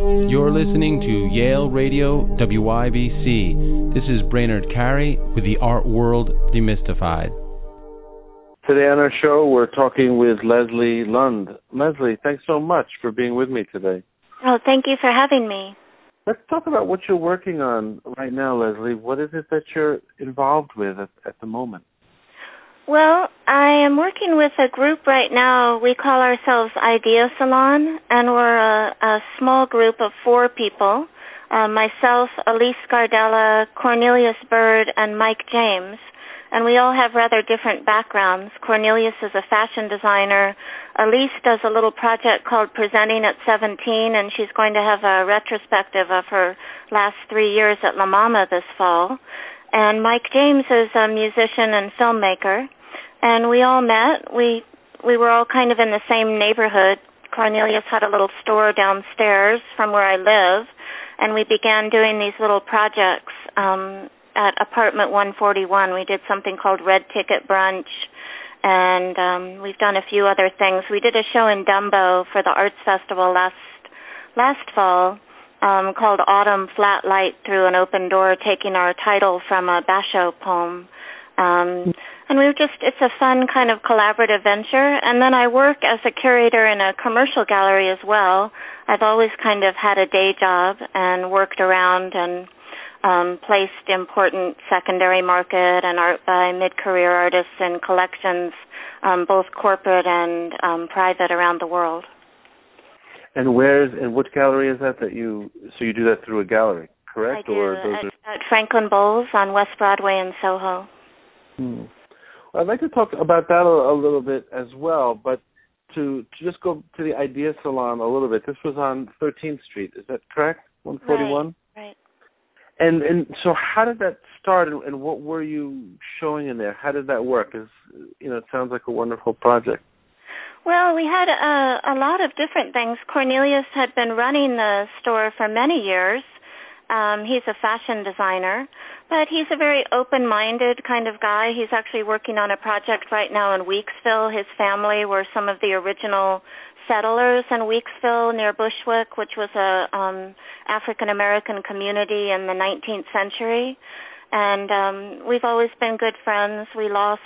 You're listening to Yale Radio WYBC. This is Brainerd Carey with the Art World Demystified. Today on our show, we're talking with Leslie Lund. Leslie, thanks so much for being with me today. Oh, thank you for having me. Let's talk about what you're working on right now, Leslie. What is it that you're involved with at the moment? Well, I am working with a group right now. We call ourselves Idea Salon, and we're a small group of 4 people. Myself, Elise Gardella, Cornelius Bird, and Mike James. And we all have rather different backgrounds. Cornelius is a fashion designer. Elise does a little project called Presenting at 17, and she's going to have a retrospective of her last 3 years at La Mama this fall. And Mike James is a musician and filmmaker. And we all met. We were all kind of in the same neighborhood. Cornelius had a little store downstairs from where I live, and we began doing these little projects at Apartment 141. We did something called Red Ticket Brunch, and we've done a few other things. We did a show in Dumbo for the Arts Festival last fall called Autumn Flat Light Through an Open Door, taking our title from a Basho poem. And it's a fun kind of collaborative venture. And then I work as a curator in a commercial gallery as well. I've always kind of had a day job and worked around and placed important secondary market and art by mid-career artists in collections, both corporate and private around the world. And what gallery is that you do that through a gallery, correct? I do, at Franklin Bowles on West Broadway in Soho. I'd like to talk about that a little bit as well, but to just go to the Idea Salon a little bit. This was on 13th Street, is that correct? 141? Right. And so how did that start, and what were you showing in there? How did that work? It sounds like a wonderful project. Well, we had a lot of different things. Cornelius had been running the store for many years. He's a fashion designer, but he's a very open-minded kind of guy. He's actually working on a project right now in Weeksville. His family were some of the original settlers in Weeksville near Bushwick, which was a African-American community in the 19th century. And we've always been good friends. We lost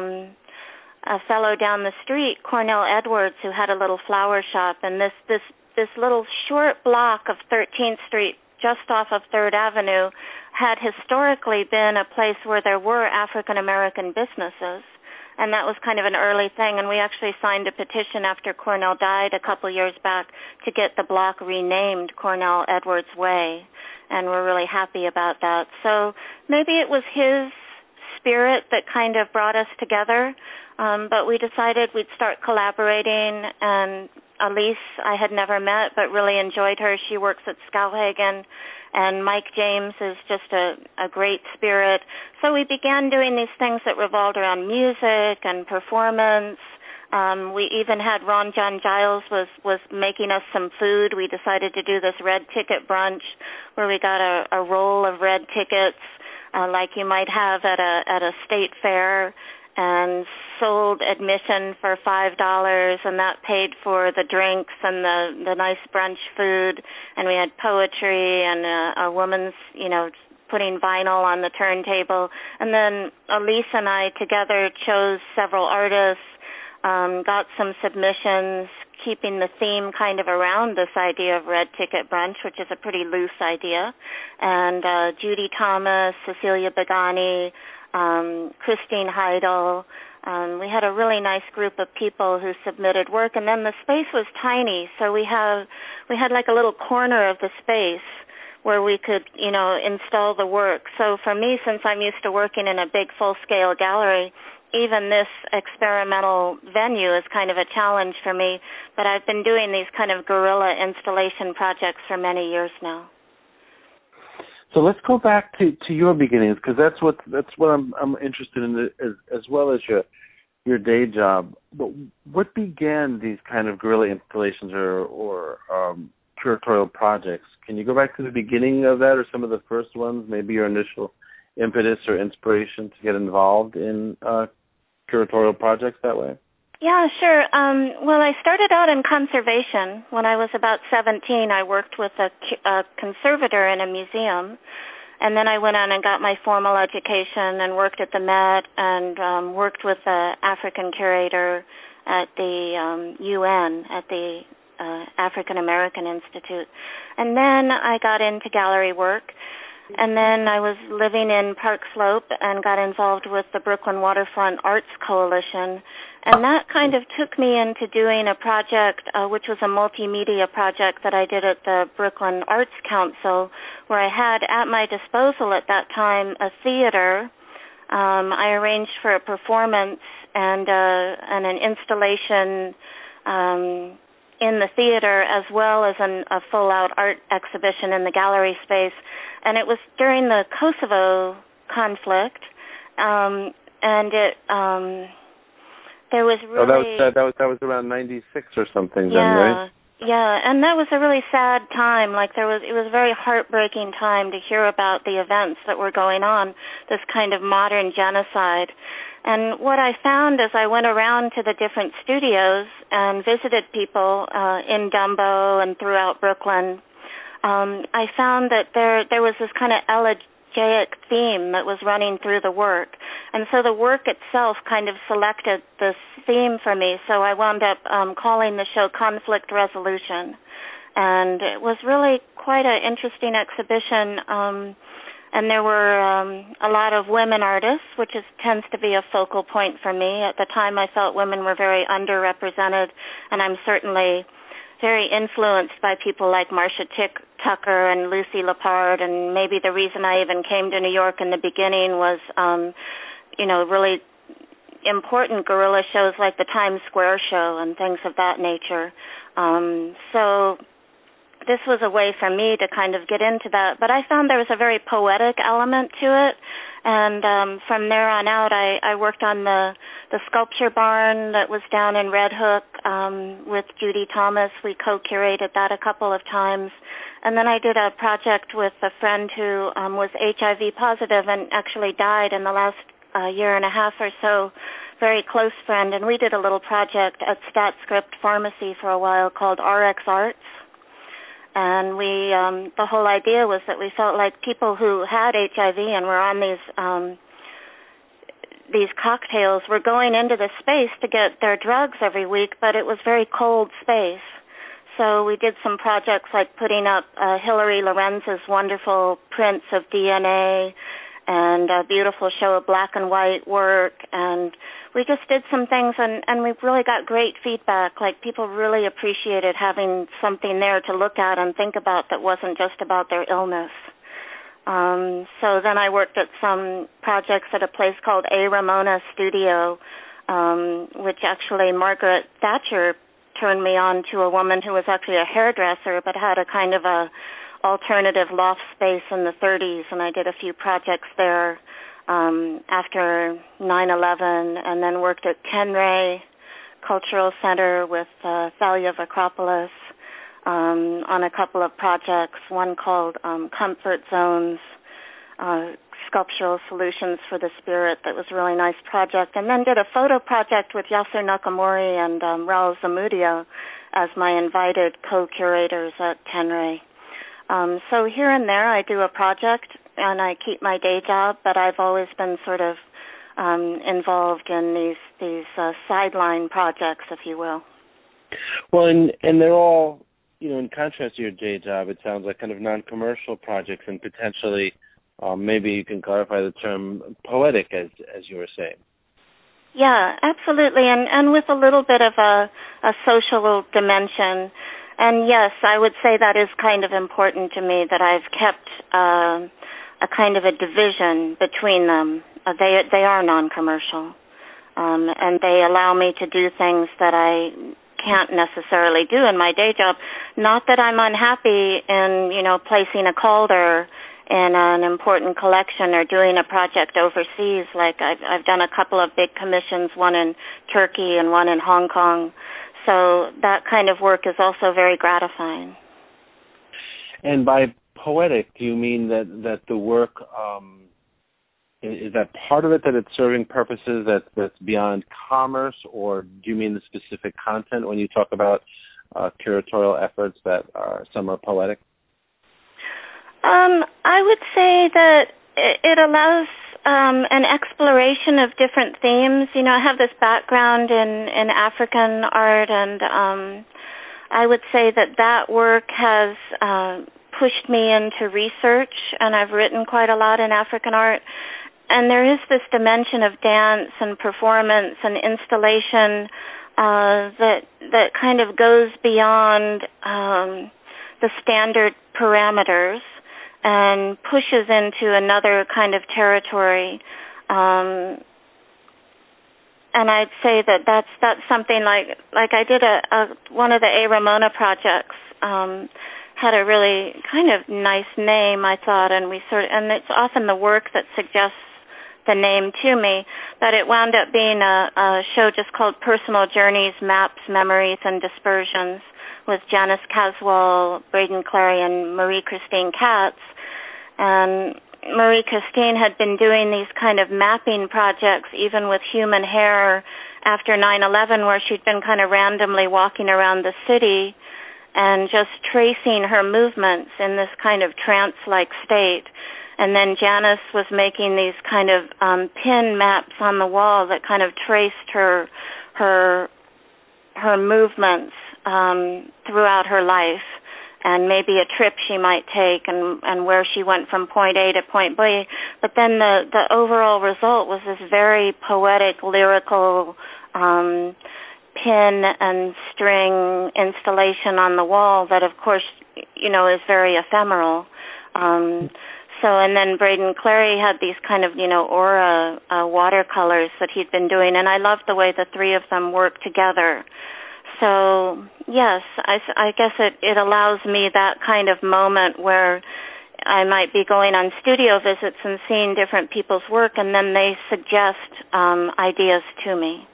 a fellow down the street, Cornell Edwards, who had a little flower shop. And this little short block of 13th Street, just off of 3rd Avenue, had historically been a place where there were African-American businesses, and that was kind of an early thing, and we actually signed a petition after Cornell died a couple years back to get the block renamed Cornell Edwards Way, and we're really happy about that. So maybe it was his spirit that kind of brought us together, but we decided we'd start collaborating, and Elise I had never met but really enjoyed her. She works at Skowhegan, and Mike James is just a great spirit. So we began doing these things that revolved around music and performance. We even had Ron John Giles was making us some food. We decided to do this red ticket brunch where we got a roll of red tickets like you might have at a state fair, and sold admission for $5, and that paid for the drinks and the nice brunch food. And we had poetry and a woman's, putting vinyl on the turntable. And then Elise and I together chose several artists, got some submissions, keeping the theme kind of around this idea of red ticket brunch, which is a pretty loose idea. And Judy Thomas, Cecilia Begani, Christine Heidel. We had a really nice group of people who submitted work, and then the space was tiny, so we had like a little corner of the space where we could, install the work. So for me, since I'm used to working in a big full-scale gallery, even this experimental venue is kind of a challenge for me, but I've been doing these kind of guerrilla installation projects for many years now. So let's go back to your beginnings, because that's what I'm interested in, as well as your day job. But what began these kind of guerrilla installations or curatorial projects? Can you go back to the beginning of that, or some of the first ones? Maybe your initial impetus or inspiration to get involved in curatorial projects that way. Yeah, sure. Well, I started out in conservation. When I was about 17, I worked with a conservator in a museum. And then I went on and got my formal education and worked at the Met and worked with the African curator at the UN, at the African American Institute. And then I got into gallery work. And then I was living in Park Slope and got involved with the Brooklyn Waterfront Arts Coalition. And that kind of took me into doing a project, which was a multimedia project that I did at the Brooklyn Arts Council, where I had at my disposal at that time a theater. I arranged for a performance and an installation in the theater, as well as a full-out art exhibition in the gallery space. And it was during the Kosovo conflict, and it there was really... that was around 96 or something then, right? Yeah, and that was a really sad time. It was a very heartbreaking time to hear about the events that were going on, this kind of modern genocide. And what I found as I went around to the different studios and visited people in Dumbo and throughout Brooklyn, I found that there was this kind of elegiac theme that was running through the work. And so the work itself kind of selected this theme for me. So I wound up calling the show Conflict Resolution. And it was really quite an interesting exhibition. And there were a lot of women artists, which tends to be a focal point for me. At the time, I felt women were very underrepresented, and I'm certainly very influenced by people like Marcia Tucker and Lucy Lepard, and maybe the reason I even came to New York in the beginning was, really important guerrilla shows like the Times Square show and things of that nature. So this was a way for me to kind of get into that. But I found there was a very poetic element to it. And from there on out, I worked on the sculpture barn that was down in Red Hook with Judy Thomas. We co-curated that a couple of times. And then I did a project with a friend who was HIV positive and actually died in the last year and a half or so, very close friend. And we did a little project at StatScript Pharmacy for a while called RX Arts. And we, the whole idea was that we felt like people who had HIV and were on these cocktails were going into the space to get their drugs every week, but it was very cold space. So we did some projects like putting up Hilary Lorenz's wonderful prints of DNA and a beautiful show of black and white work, and we just did some things, and we really got great feedback. Like, people really appreciated having something there to look at and think about that wasn't just about their illness. So then I worked at some projects at a place called A. Ramona Studio, which actually Margaret Thatcher turned me on to, a woman who was actually a hairdresser but had a kind of a alternative loft space in the 30s, and I did a few projects there after 9/11, and then worked at Kenray Cultural Center with Thalia Vakropoulos on a couple of projects, one called Comfort Zones, Sculptural Solutions for the Spirit. That was a really nice project. And then did a photo project with Yasser Nakamori and Raul Zamudio as my invited co-curators at Kenray. So here and there I do a project and I keep my day job, but I've always been sort of involved in these sideline projects, if you will. Well, and they're all, in contrast to your day job, it sounds like kind of non-commercial projects, and potentially maybe you can clarify the term poetic, as you were saying. Yeah, absolutely, and with a little bit of a social dimension. And yes, I would say that is kind of important to me, that I've kept a kind of a division between them. They are non-commercial, and they allow me to do things that I can't necessarily do in my day job. Not that I'm unhappy in, placing a Calder in an important collection or doing a project overseas. Like I've done a couple of big commissions, one in Turkey and one in Hong Kong. So that kind of work is also very gratifying. And by poetic, do you mean that the work is that part of it, that it's serving purposes that's beyond commerce, or do you mean the specific content when you talk about curatorial efforts that some are poetic? I would say that it allows an exploration of different themes. You know, I have this background in African art, and I would say that work has pushed me into research, and I've written quite a lot in African art. And there is this dimension of dance and performance and installation that kind of goes beyond the standard parameters and pushes into another kind of territory. And I'd say that's something like I did one of the A. Ramona projects had a really kind of nice name, I thought, and it's often the work that suggests the name to me, but it wound up being a show just called Personal Journeys, Maps, Memories, and Dispersions with Janice Caswell, Braden Clary, and Marie-Christine Katz. And Marie-Christine had been doing these kind of mapping projects, even with human hair, after 9/11, where she'd been kind of randomly walking around the city and just tracing her movements in this kind of trance-like state. And then Janice was making these kind of pin maps on the wall that kind of traced her movements throughout her life, and maybe a trip she might take, and where she went from point A to point B. But then the overall result was this very poetic, lyrical pin and string installation on the wall that, of course, you know, is very ephemeral. And then Braden Clary had these kind of, you know, aura watercolors that he'd been doing, and I loved the way the three of them worked together. So, yes, I guess it allows me that kind of moment where I might be going on studio visits and seeing different people's work, and then they suggest ideas to me.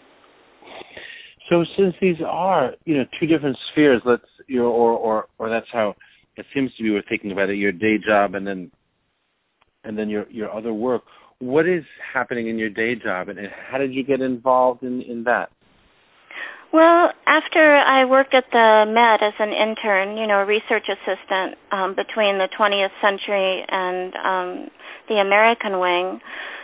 So since these are, you know, two different spheres, or that's how it seems to be we're thinking about it, your day job and then your other work, what is happening in your day job, and how did you get involved in that? Well, after I worked at the Met as an intern, you know, a research assistant between the 20th century and the American wing,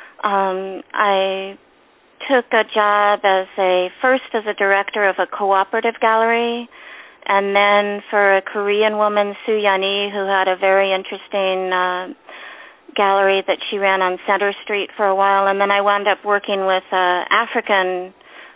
I took a job first as a director of a cooperative gallery, and then for a Korean woman, Soo Yan-hee, who had a very interesting gallery that she ran on Center Street for a while. And then I wound up working with an African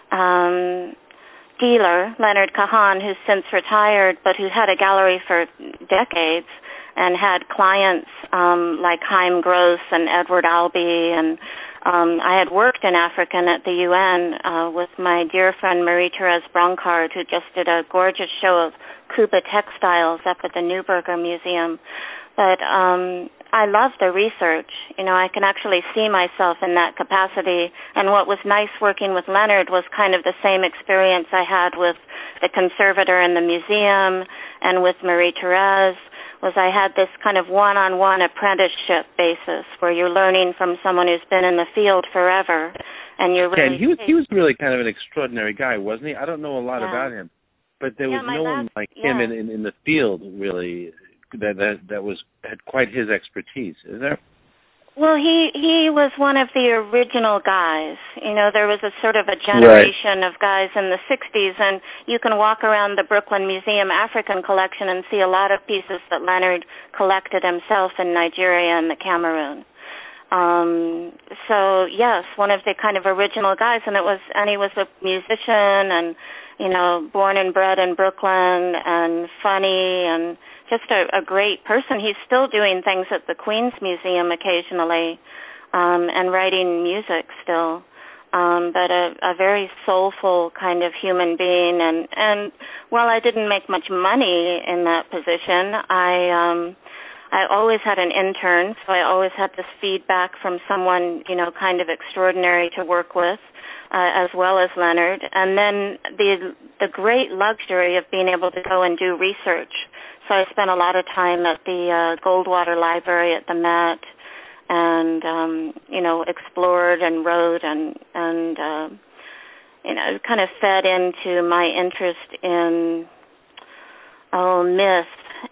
dealer, Leonard Kahan, who's since retired, but who had a gallery for decades and had clients like Chaim Gross and Edward Albee. And I had worked in African at the UN with my dear friend Marie-Therese Broncard, who just did a gorgeous show of Kuba textiles up at the Neuberger Museum. But I love the research. You know, I can actually see myself in that capacity. And what was nice working with Leonard was kind of the same experience I had with the conservator in the museum and with Marie-Therese, was I had this kind of one-on-one apprenticeship basis where you're learning from someone who's been in the field forever. And you're really... Yeah, he was really kind of an extraordinary guy, wasn't he? I don't know a lot about him, but there was no one like him in the field, really, that had quite his expertise. Is there? Well, he was one of the original guys. You know, there was a sort of a generation of guys in the 60s, and you can walk around the Brooklyn Museum African collection and see a lot of pieces that Leonard collected himself in Nigeria and the Cameroon. So yes, one of the kind of original guys, and he was a musician and, you know, born and bred in Brooklyn and funny and just a great person. He's still doing things at the Queens Museum occasionally and writing music still, but a very soulful kind of human being. And while I didn't make much money in that position, I always had an intern, so I always had this feedback from someone, you know, kind of extraordinary to work with, as well as Leonard. And then the great luxury of being able to go and do research. So I spent a lot of time at the Goldwater Library at the Met and explored and wrote and kind of fed into my interest in myth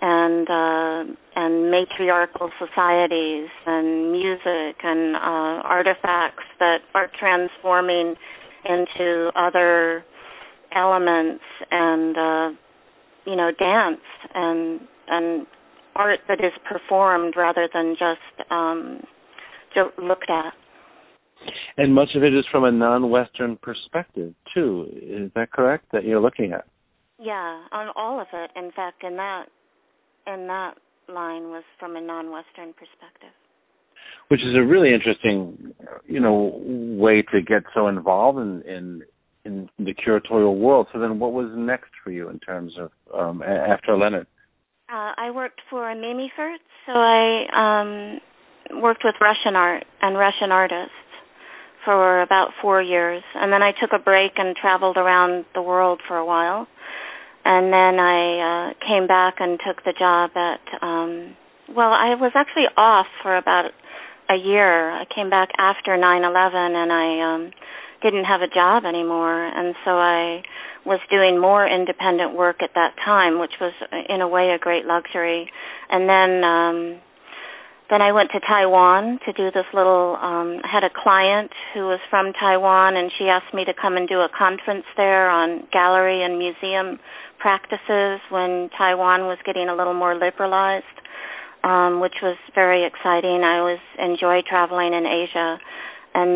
and matriarchal societies and music and artifacts that are transforming into other elements and dance and art that is performed rather than just looked at. And much of it is from a non-Western perspective, too. Is that correct, that you're looking at? Yeah, on all of it. In fact, in that line was from a non-Western perspective. Which is a really interesting, way to get so involved in the curatorial world. So then what was next for you in terms of, after Leonard? I worked for Mimi Firth, so I worked with Russian art and Russian artists for about 4 years. And then I took a break and traveled around the world for a while. And then I came back and took the job at, I was actually off for about a year. I came back after 9/11 and I didn't have a job anymore. And so I was doing more independent work at that time, which was in a way a great luxury. And then I went to Taiwan to do this little, I had a client who was from Taiwan, and she asked me to come and do a conference there on gallery and museum practices when Taiwan was getting a little more liberalized, which was very exciting. I always enjoy traveling in Asia. And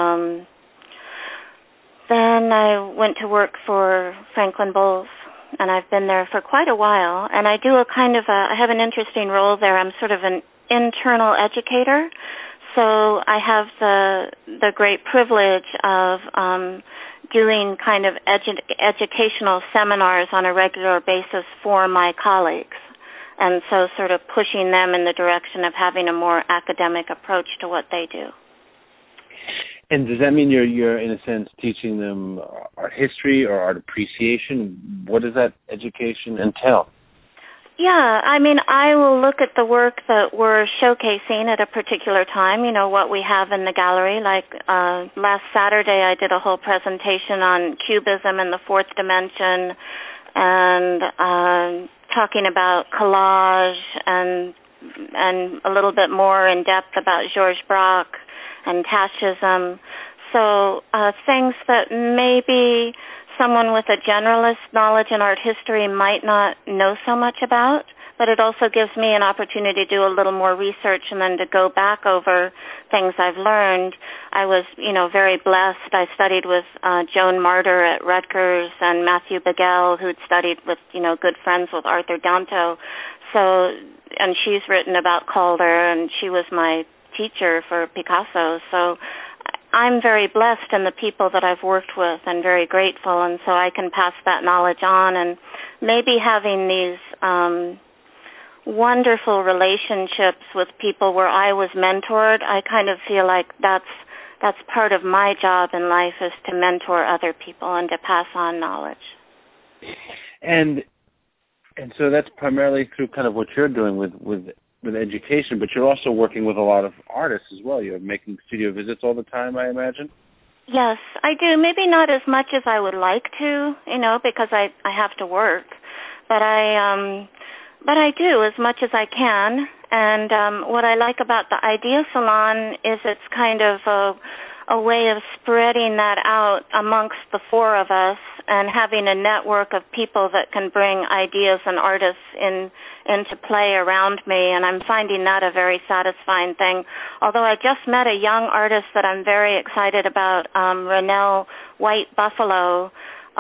then I went to work for Franklin Bowles, and I've been there for quite a while. And I do I have an interesting role there. I'm sort of an internal educator, so I have the great privilege of doing kind of educational seminars on a regular basis for my colleagues, and so sort of pushing them in the direction of having a more academic approach to what they do. And does that mean you're in a sense teaching them art history or art appreciation? What does that education entail? Yeah, I mean, I will look at the work that we're showcasing at a particular time, what we have in the gallery. Like last Saturday, I did a whole presentation on Cubism and the fourth dimension and talking about collage and a little bit more in depth about Georges Braque and Taschism. So things that maybe someone with a generalist knowledge in art history might not know so much about, but it also gives me an opportunity to do a little more research and then to go back over things I've learned. I was, very blessed. I studied with Joan Martyr at Rutgers and Matthew Begel, who'd studied with, good friends with Arthur Danto. So, and she's written about Calder, and she was my teacher for Picasso. So I'm very blessed in the people that I've worked with and very grateful, and so I can pass that knowledge on. And maybe having these wonderful relationships with people where I was mentored, I kind of feel like that's part of my job in life, is to mentor other people and to pass on knowledge. And so that's primarily through kind of what you're doing with education, but you're also working with a lot of artists as well. You're making studio visits all the time, I imagine? Yes, I do. Maybe not as much as I would like to, because I have to work. But I do as much as I can. And what I like about the Idea Salon is it's kind of a way of spreading that out amongst the four of us and having a network of people that can bring ideas and artists into play around me, and I'm finding that a very satisfying thing. Although I just met a young artist that I'm very excited about, Renelle White Buffalo.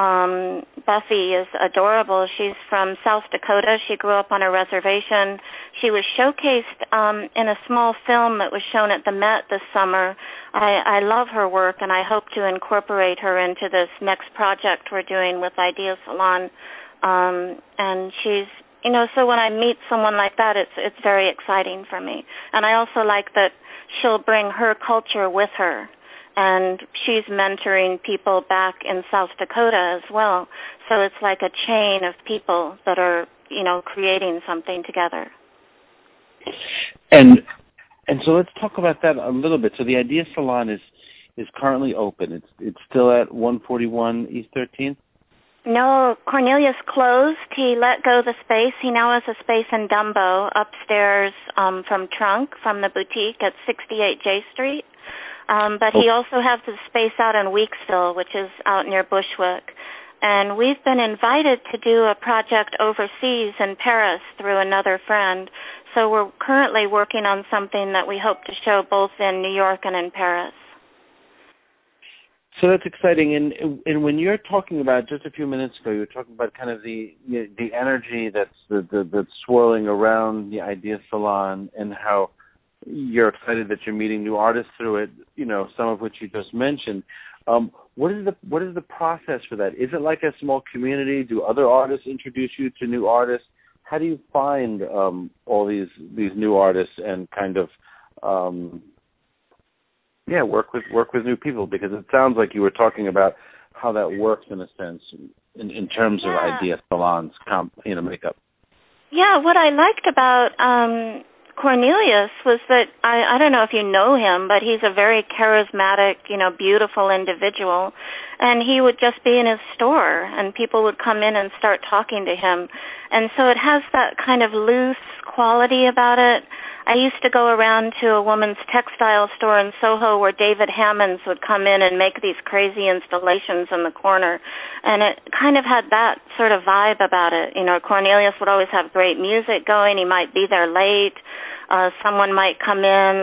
Buffy is adorable. She's from South Dakota. She grew up on a reservation. She was showcased in a small film that was shown at the Met this summer. I love her work, and I hope to incorporate her into this next project we're doing with Idea Salon. And she's, so when I meet someone like that, it's very exciting for me. And I also like that she'll bring her culture with her. And she's mentoring people back in South Dakota as well. So it's like a chain of people that are, creating something together. And And so let's talk about that a little bit. So the Idea Salon is currently open. It's still at 141 East 13th? No, Cornelius closed. He let go the space. He now has a space in Dumbo upstairs from Trunk, from the boutique at 68 J Street. But he also has the space out in Weeksville, which is out near Bushwick. And we've been invited to do a project overseas in Paris through another friend. So we're currently working on something that we hope to show both in New York and in Paris. So that's exciting. And when you're talking about, just a few minutes ago, you were talking about kind of the energy that's swirling around the Idea Salon, and how you're excited that you're meeting new artists through it, some of which you just mentioned. What is the process for that? Is it like a small community? Do other artists introduce you to new artists? How do you find all these new artists and kind of work with new people? Because it sounds like you were talking about how that works in a sense in terms of Idea Salon's makeup. Yeah, what I liked about Cornelius was that, I don't know if you know him, but he's a very charismatic, beautiful individual. And he would just be in his store, and people would come in and start talking to him. And so it has that kind of loose quality about it. I used to go around to a woman's textile store in Soho where David Hammonds would come in and make these crazy installations in the corner. And it kind of had that sort of vibe about it. Cornelius would always have great music going. He might be there late. Someone might come in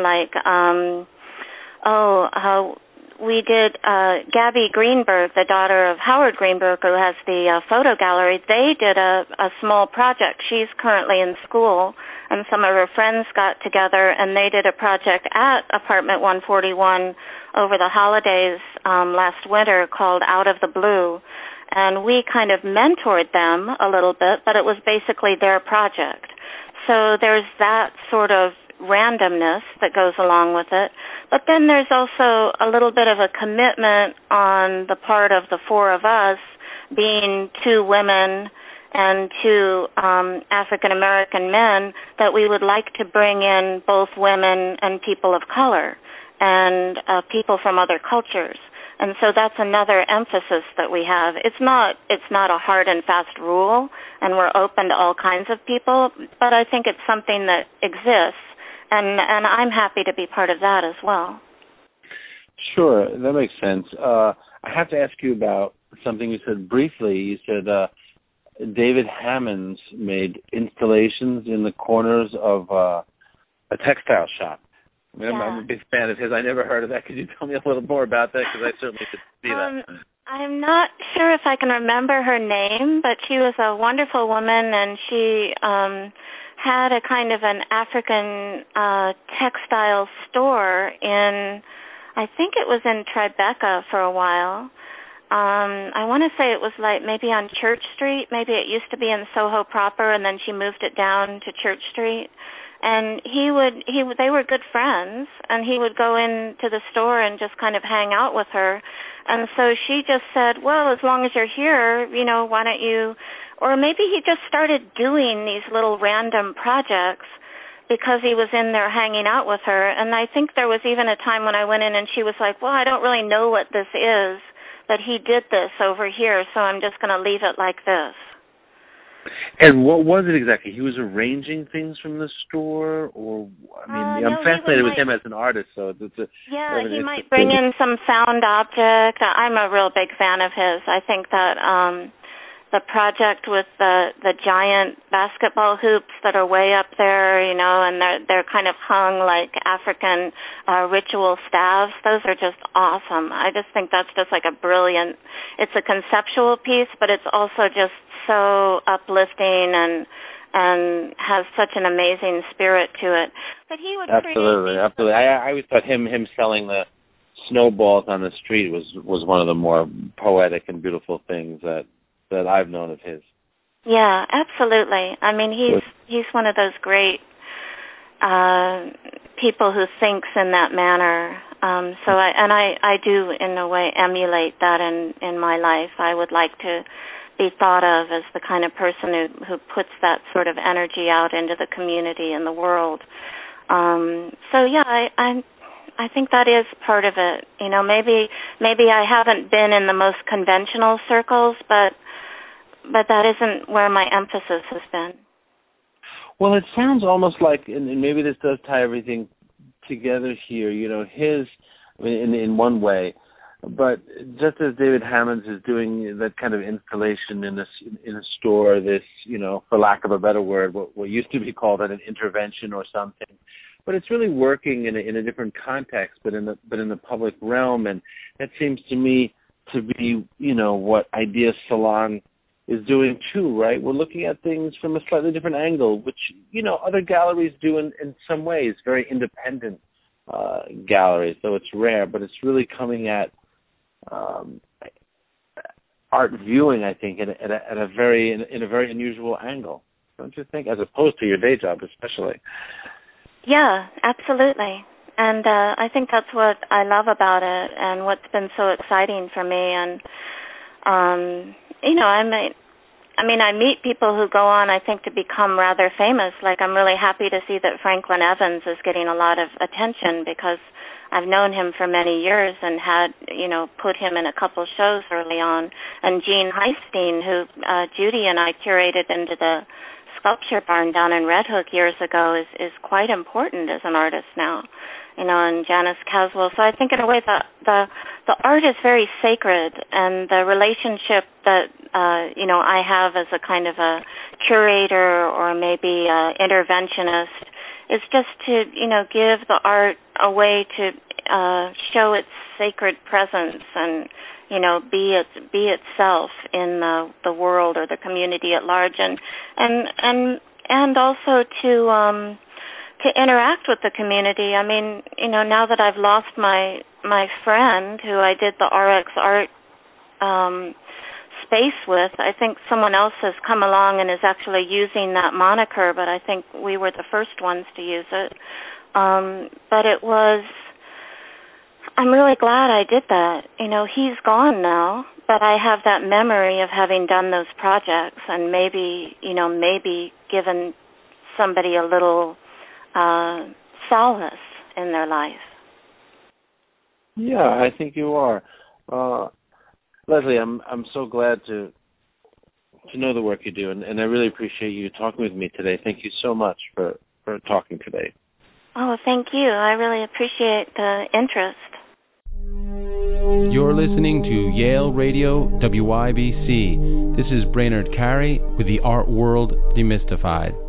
we did Gabby Greenberg, the daughter of Howard Greenberg, who has the photo gallery. They did a small project. She's currently in school, and some of her friends got together, and they did a project at Apartment 141 over the holidays last winter called Out of the Blue. And we kind of mentored them a little bit, but it was basically their project. So there's that sort of randomness that goes along with it. But then there's also a little bit of a commitment on the part of the four of us, being two women and two African-American men, that we would like to bring in both women and people of color and people from other cultures. And so that's another emphasis that we have. It's not a hard and fast rule, and we're open to all kinds of people, but I think it's something that exists, and I'm happy to be part of that as well. Sure, that makes sense. I have to ask you about something you said briefly. You said David Hammonds made installations in the corners of a textile shop. I'm a big fan of his. I never heard of that. Could you tell me a little more about that? Because I certainly could see that. I'm not sure if I can remember her name, but she was a wonderful woman, and she had a kind of an African textile store in, I think it was in Tribeca for a while. I want to say it was like maybe on Church Street. Maybe it used to be in Soho proper, and then she moved it down to Church Street. And they were good friends, and he would go into the store and just kind of hang out with her. And so she just said, well, as long as you're here, why don't you, or maybe he just started doing these little random projects because he was in there hanging out with her. And I think there was even a time when I went in and she was like, well, I don't really know what this is, but he did this over here, so I'm just going to leave it like this. And what was it exactly? He was arranging things from the store, or I'm fascinated with him as an artist. So he might bring in some found object. I'm a real big fan of his. I think that the project with the giant basketball hoops that are way up there, and they're kind of hung like African ritual staves. Those are just awesome. I just think that's just like a brilliant. It's a conceptual piece, but it's also just so uplifting and has such an amazing spirit to it. But he would absolutely. I always thought him selling the snowballs on the street was one of the more poetic and beautiful things that I've known of his. Yeah, absolutely. I mean, he's one of those great people who thinks in that manner. So I do in a way emulate that in my life. I would like to be thought of as the kind of person who puts that sort of energy out into the community and the world. So yeah, I think that is part of it. You know, maybe I haven't been in the most conventional circles, but that isn't where my emphasis has been. Well, it sounds almost like, and maybe this does tie everything together here, you know, in one way, but just as David Hammons is doing that kind of installation in a store, this, you know, for lack of a better word, what used to be called an intervention or something, but it's really working in a different context, but in the public realm, and that seems to me to be, you know, what Idea Salon is doing too, right? We're looking at things from a slightly different angle, which, you know, other galleries do in some ways, very independent galleries, though it's rare, but it's really coming at art viewing, I think, in a very unusual angle, don't you think? As opposed to your day job, especially. Yeah, absolutely. And I think that's what I love about it, and what's been so exciting for me. And you know, I meet people who go on, I think, to become rather famous. Like, I'm really happy to see that Franklin Evans is getting a lot of attention, because I've known him for many years and had, you know, put him in a couple shows early on. And Jean Heistine, who Judy and I curated into the Sculpture Barn down in Red Hook years ago, is quite important as an artist now. You know, and Janice Caswell. So I think in a way the art is very sacred, and the relationship that you know, I have as a kind of a curator or maybe interventionist is just to, you know, give the art a way to show its sacred presence and, you know, be itself in the world or the community at large, and also to interact with the community. I mean, you know, now that I've lost my friend who I did the RX Art space with, I think someone else has come along and is actually using that moniker, but I think we were the first ones to use it. But I'm really glad I did that. You know, he's gone now, but I have that memory of having done those projects, and maybe given somebody a little solace in their life. Yeah, I think you are. Leslie, I'm so glad to know the work you do, and I really appreciate you talking with me today. Thank you so much for talking today. Oh, thank you. I really appreciate the interest. You're listening to Yale Radio WYBC. This is Brainard Carey with the Art World Demystified.